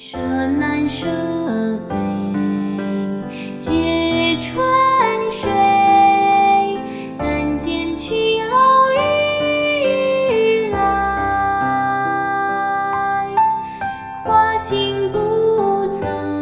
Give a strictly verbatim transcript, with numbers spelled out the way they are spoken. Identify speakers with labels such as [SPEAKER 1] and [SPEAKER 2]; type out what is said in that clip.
[SPEAKER 1] 舍南舍北皆春水，但见去有日来，花径不走。